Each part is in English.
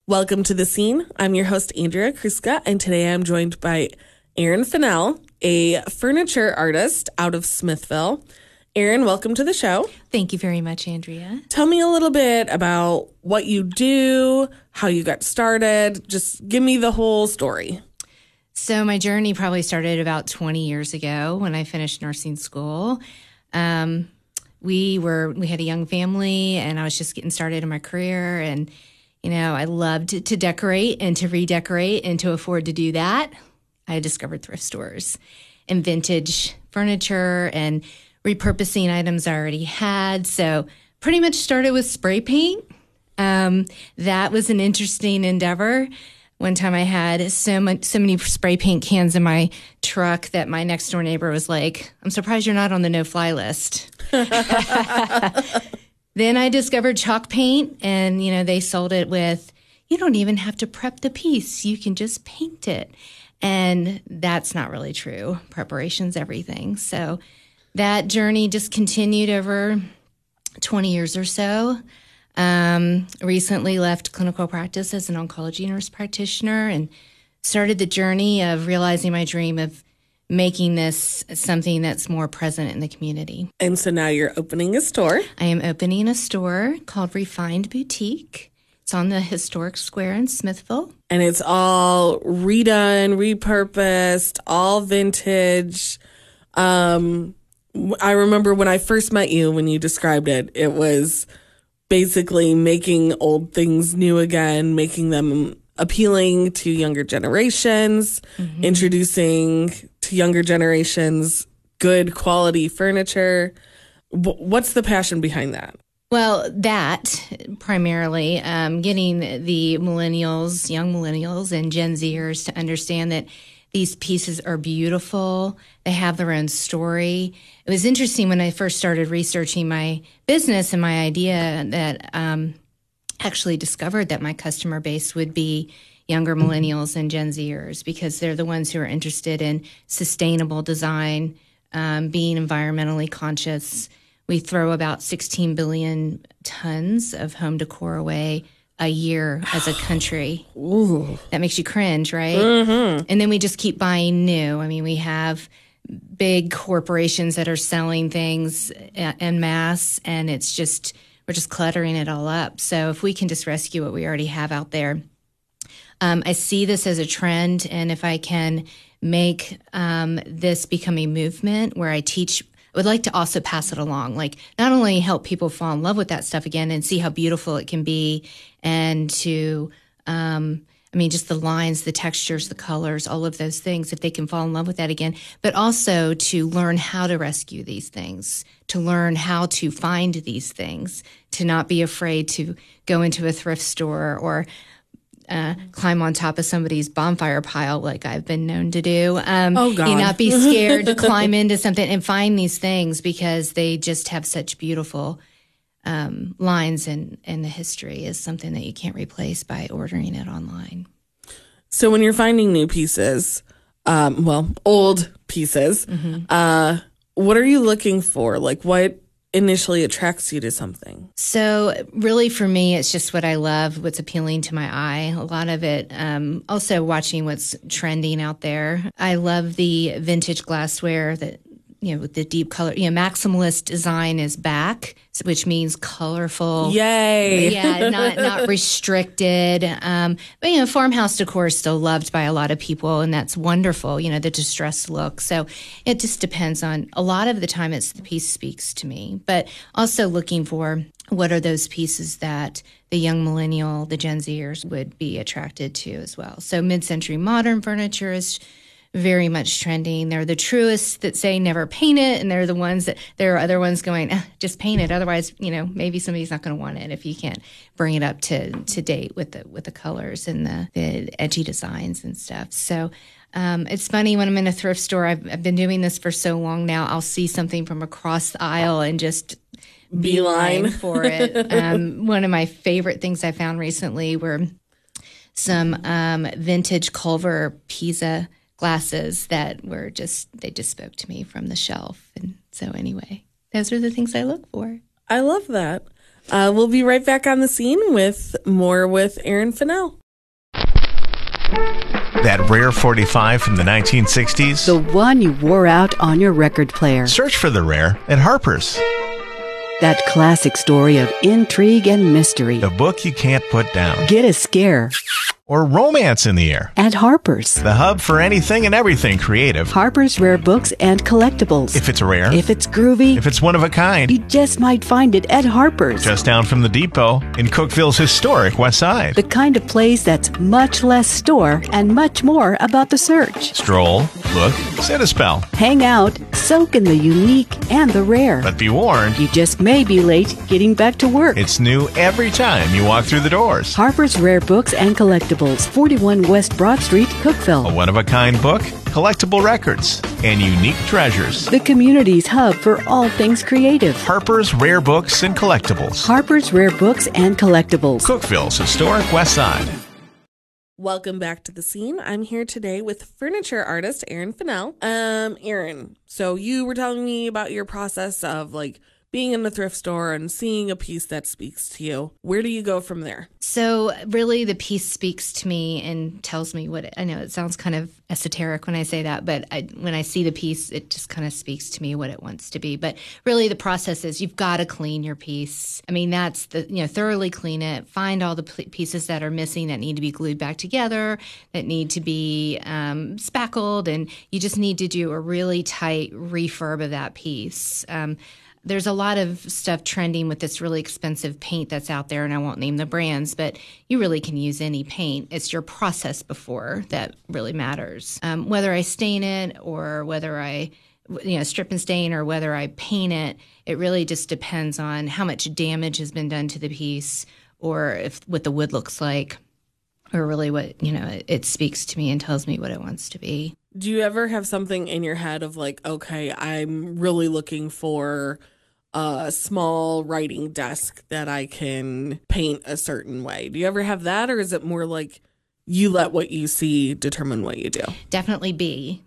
Welcome to The Scene. I'm your host, Andrea Kruska, and today I'm joined by Erin Fennell, a furniture artist out of Smithville. Erin, welcome to the show. Thank you very much, Andrea. Tell me a little bit about what you do, how you got started. Just give me the whole story. So my journey probably started about 20 years ago when I finished nursing school. We had a young family, and I was just getting started in my career, and I loved to decorate and to redecorate, and to afford to do that, I discovered thrift stores and vintage furniture and repurposing items I already had. So pretty much started with spray paint. That was an interesting endeavor. One time I had so many spray paint cans in my truck that my next door neighbor was like, "I'm surprised you're not on the no-fly list." Then I discovered chalk paint, and, they sold it with, you don't even have to prep the piece. You can just paint it. And that's not really true. Preparation's everything. So that journey just continued over 20 years or so. Recently left clinical practice as an oncology nurse practitioner and started the journey of realizing my dream of making this something that's more present in the community. And so now you're opening a store. I am opening a store called Refined Boutique. It's on the historic square in Smithville. And it's all redone, repurposed, all vintage. I remember when I first met you, when you described it, it was basically making old things new again, making them appealing to younger generations, introducing to younger generations good quality furniture. What's the passion behind that? Well, that primarily getting the millennials, young millennials and Gen Zers to understand that these pieces are beautiful. They have their own story. It was interesting when I first started researching my business and my idea that actually discovered that my customer base would be younger millennials and Gen Zers, because they're the ones who are interested in sustainable design, being environmentally conscious. We throw about 16 billion tons of home decor away a year as a country. Ooh. That makes you cringe, right? Mm-hmm. And then we just keep buying new. I mean, we have big corporations that are selling things en masse, and we're just cluttering it all up. So if we can just rescue what we already have out there, I see this as a trend. And if I can make this become a movement where I teach, I would like to also pass it along, like not only help people fall in love with that stuff again and see how beautiful it can be, and to, just the lines, the textures, the colors, all of those things, if they can fall in love with that again, but also to learn how to rescue these things, to learn how to find these things, to not be afraid to go into a thrift store or climb on top of somebody's bonfire pile like I've been known to do. Oh, God. Not be scared to climb into something and find these things, because they just have such beautiful lines, and the history is something that you can't replace by ordering it online. So when you're finding new pieces, old pieces, what are you looking for? Like, what initially attracts you to something? So really for me, it's just what I love, what's appealing to my eye. A lot of it, also watching what's trending out there. I love the vintage glassware that, with the deep color, maximalist design is back, which means colorful. Yay. Yeah, not restricted. But, farmhouse decor is still loved by a lot of people, and that's wonderful, the distressed look. So it just depends on, a lot of the time it's the piece speaks to me, but also looking for what are those pieces that the young millennial, the Gen Zers would be attracted to as well. So mid-century modern furniture is very much trending. They're the truists that say never paint it, and they're the ones that, there are other ones going, just paint it. Otherwise, maybe somebody's not going to want it if you can't bring it up to date with the colors and the edgy designs and stuff. So it's funny, when I'm in a thrift store, I've been doing this for so long now, I'll see something from across the aisle and just beeline for it. One of my favorite things I found recently were some vintage Culver Pisa glasses that were they just spoke to me from the shelf. And so anyway, those are the things I look for. I love that. We'll be right back on the scene with more with Erin Fennell. That rare 45 from the 1960s? The one you wore out on your record player. Search for the rare at Harper's. That classic story of intrigue and mystery. The book you can't put down. Get a scare. Or romance in the air. At Harper's. The hub for anything and everything creative. Harper's Rare Books and Collectibles. If it's rare. If it's groovy. If it's one of a kind. You just might find it at Harper's. Just down from the depot in Cookeville's historic West Side. The kind of place that's much less store and much more about the search. Stroll, look, sit a spell. Hang out, soak in the unique and the rare. But be warned, you just may be late getting back to work. It's new every time you walk through the doors. Harper's Rare Books and Collectibles, 41 West Broad Street, Cookeville. A one-of-a-kind book, collectible records, and unique treasures. The community's hub for all things creative. Harper's Rare Books and Collectibles. Harper's Rare Books and Collectibles. Cookeville's historic West Side. Welcome back to the scene. I'm here today with furniture artist Erin Fennell. Erin, so you were telling me about your process of like being in the thrift store and seeing a piece that speaks to you. Where do you go from there? So really the piece speaks to me and tells me I know it sounds kind of esoteric when I say that, but when I see the piece, it just kind of speaks to me what it wants to be. But really the process is you've got to clean your piece. I mean, that's thoroughly clean it, find all the pieces that are missing that need to be glued back together, that need to be spackled, and you just need to do a really tight refurb of that piece. There's a lot of stuff trending with this really expensive paint that's out there, and I won't name the brands, but you really can use any paint. It's your process before that really matters. Whether I stain it or whether I strip and stain or whether I paint it, it really just depends on how much damage has been done to the piece or what the wood looks like or really what, it speaks to me and tells me what it wants to be. Do you ever have something in your head of like, okay, I'm really looking for a small writing desk that I can paint a certain way? Do you ever have that, or is it more like you let what you see determine what you do? Definitely be.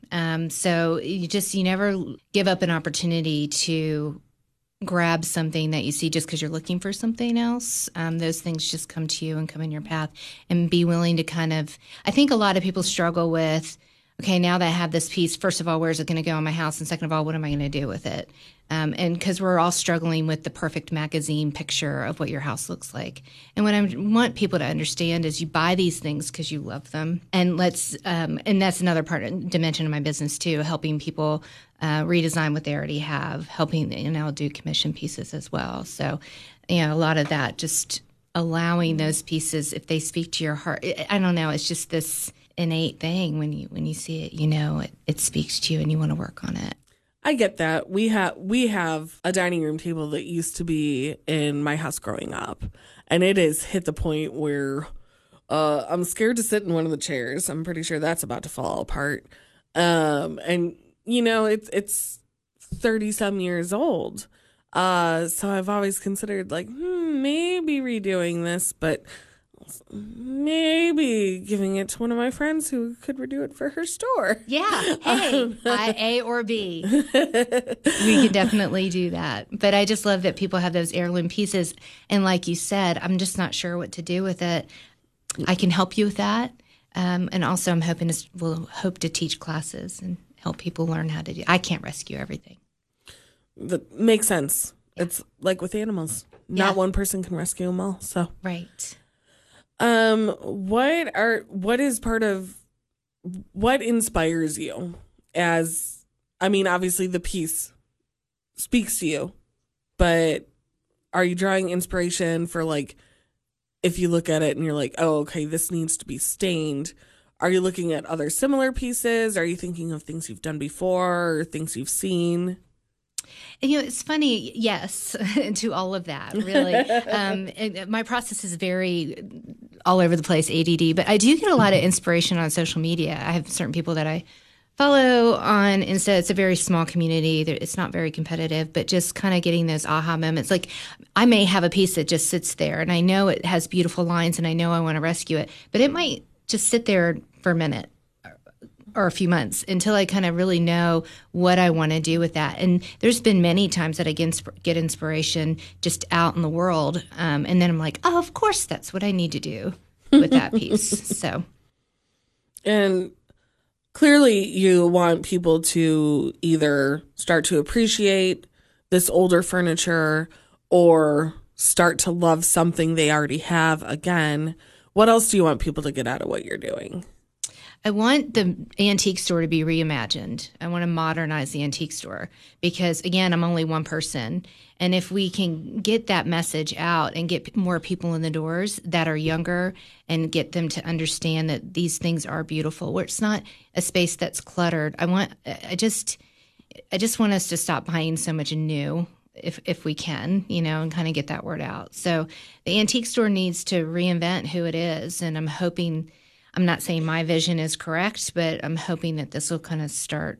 So you never give up an opportunity to grab something that you see just because you're looking for something else. Those things just come to you and come in your path, and be willing to I think a lot of people struggle with, okay, now that I have this piece, first of all, where's it going to go in my house? And second of all, what am I going to do with it? And because we're all struggling with the perfect magazine picture of what your house looks like. And what I want people to understand is you buy these things because you love them. And and that's another dimension of my business too, helping people redesign what they already have, helping, and I'll do commission pieces as well. So, a lot of that, just allowing those pieces, if they speak to your heart, I don't know, it's just this innate thing when you see it, it speaks to you and you want to work on it. I get that. We have a dining room table that used to be in my house growing up, and it has hit the point where I'm scared to sit in one of the chairs. I'm pretty sure that's about to fall apart. And it's 30 some years old. So I've always considered like, maybe redoing this, but maybe giving it to one of my friends who could redo it for her store. Yeah. Hey, A or B. We can definitely do that. But I just love that people have those heirloom pieces. And like you said, I'm just not sure what to do with it. I can help you with that. And also we'll hope to teach classes and help people learn how to do. I can't rescue everything. That makes sense. Yeah. It's like with animals. Not one person can rescue them all. So right. What inspires you obviously the piece speaks to you, but are you drawing inspiration for like, if you look at it and you're like, oh, okay, this needs to be stained. Are you looking at other similar pieces? Are you thinking of things you've done before or things you've seen? It's funny, yes, to all of that, really. My process is very all over the place, ADD, but I do get a lot of inspiration on social media. I have certain people that I follow on Insta. It's a very small community. It's not very competitive, but just kind of getting those aha moments. Like I may have a piece that just sits there, and I know it has beautiful lines, and I know I want to rescue it, but it might just sit there for a minute or a few months until I kind of really know what I want to do with that. And there's been many times that I get inspiration just out in the world. And then I'm like, oh, of course, that's what I need to do with that piece. So. And clearly you want people to either start to appreciate this older furniture or start to love something they already have again. What else do you want people to get out of what you're doing? I want the antique store to be reimagined. I want to modernize the antique store because, again, I'm only one person. And if we can get that message out and get more people in the doors that are younger and get them to understand that these things are beautiful, where it's not a space that's cluttered. I just want us to stop buying so much new if we can, and kind of get that word out. So the antique store needs to reinvent who it is. And I'm not saying my vision is correct, but I'm hoping that this will kind of start.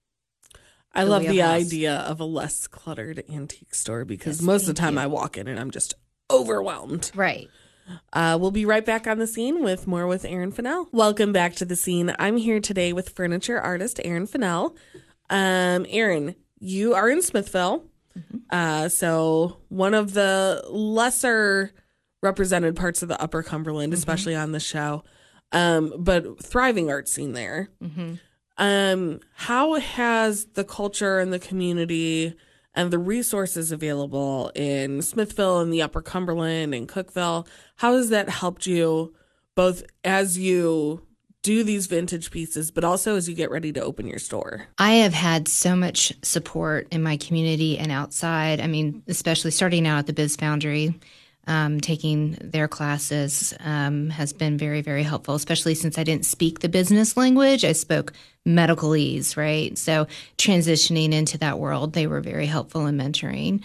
I love the idea of a less cluttered antique store because most of the time I walk in and I'm just overwhelmed. Right. We'll be right back on the scene with more with Erin Fennell. Welcome back to the scene. I'm here today with furniture artist Erin Fennell. Erin, you are in Smithville. Mm-hmm. So one of the lesser represented parts of the Upper Cumberland, mm-hmm. especially on the show. But thriving art scene there. Mm-hmm. How has the culture and the community and the resources available in Smithville and the Upper Cumberland and Cookeville, how has that helped you both as you do these vintage pieces, but also as you get ready to open your store? I have had so much support in my community and outside. I mean, especially starting out at the Biz Foundry. Taking their classes has been very, very helpful, especially since I didn't speak the business language. I spoke medicalese, right? So transitioning into that world, they were very helpful in mentoring.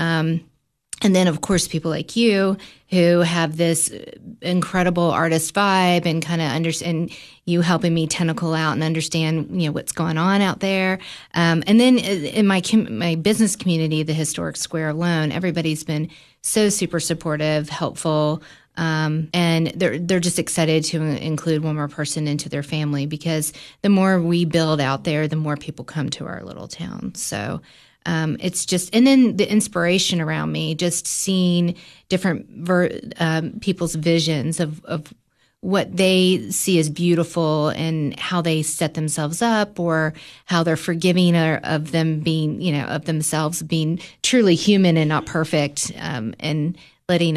And then, of course, people like you who have this incredible artist vibe and kind of understand, you helping me tentacle out and understand, what's going on out there. And then in my business community, the Historic Square alone, everybody's been so super supportive, helpful, and they're just excited to include one more person into their family because the more we build out there, the more people come to our little town. So it's just, and then the inspiration around me, just seeing different people's visions of what they see as beautiful and how they set themselves up or how they're forgiving of them being, of themselves being truly human and not perfect, and letting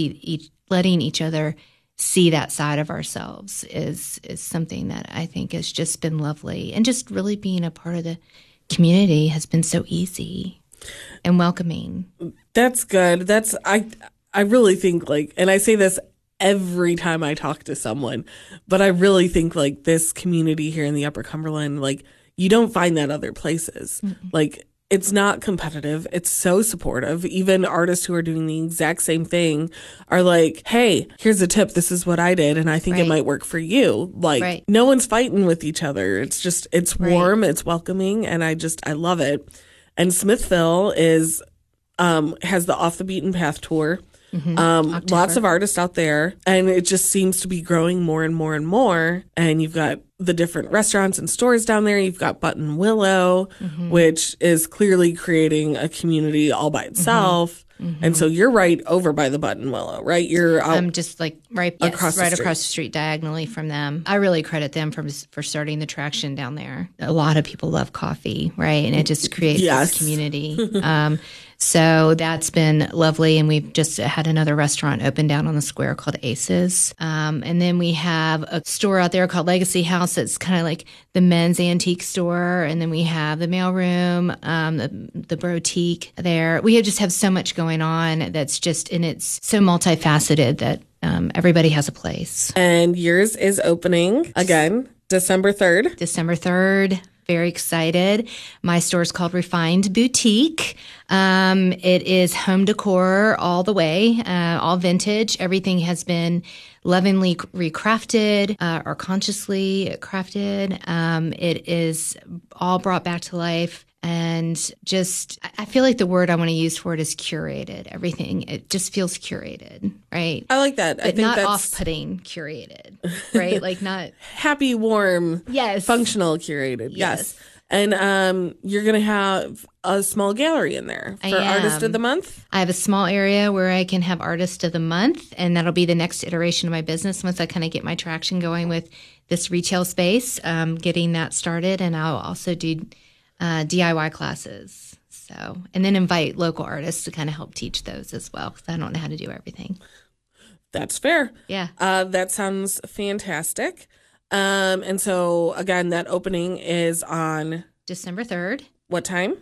each other see that side of ourselves is something that I think has just been lovely. And just really being a part of the community has been so easy and welcoming. That's good. I really think and I say this every time I talk to someone, but I really think this community here in the Upper Cumberland, you don't find that other places. Mm-hmm. It's not competitive. It's so supportive. Even artists who are doing the exact same thing are like, hey, here's a tip. This is what I did. And I think it might work for you. No one's fighting with each other. It's just, it's warm. It's welcoming. And I love it. And Smithville has the Off the Beaten Path tour. Mm-hmm. Lots of artists out there, and it just seems to be growing more and more and more. And you've got the different restaurants and stores down there. You've got Button Willow, mm-hmm. which is clearly creating a community all by itself. Mm-hmm. And so you're right over by the Button Willow, right? You're out just across the street diagonally from them. I really credit them for starting the traction down there. A lot of people love coffee, right? And it just creates this community. So that's been lovely. And we've just had another restaurant open down on the square called Aces. And then we have a store out there called Legacy House that's kind of like the men's antique store. And then we have the mailroom, the Brotique there. We just have so much going on that's just, and it's so multifaceted that everybody has a place. And yours is opening again December 3rd. December 3rd. Very excited. My store is called Refined Boutique. It is home decor all the way, all vintage. Everything has been lovingly recrafted or consciously crafted. It is all brought back to life And just, I feel like the word I want to use for it is curated. Everything, it just feels curated, right? I like that. I But think not that's off-putting curated, right? Like not, happy, warm, yes. functional curated. Yes. And you're going to have a small gallery in there for Artist of the Month? I have a small area where I can have Artist of the Month, and that'll be the next iteration of my business once I kind of get my traction going with this retail space, getting that started. And I'll also do DIY classes. So, and then invite local artists to kind of help teach those as well, because I don't know how to do everything. That's fair. Yeah. That sounds fantastic. And so, again, that opening is on December 3rd. what time?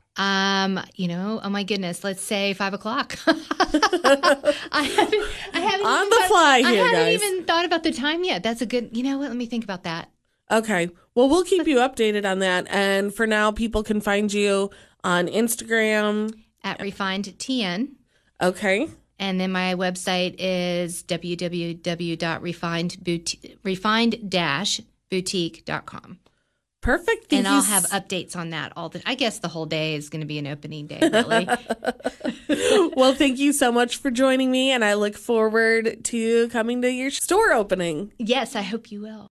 Oh my goodness, let's say 5 o'clock. I haven't On even the fly I here, haven't guys. even thought about the time yet. That's a good, you know what, let me think about that. Okay. Well, we'll keep you updated on that. And for now, people can find you on Instagram. At Refined TN. Okay. And then my website is www.refined-boutique.com. Perfect. Thank And you I'll have updates on that I guess the whole day is going to be an opening day, really. Well, thank you so much for joining me. And I look forward to coming to your store opening. Yes, I hope you will.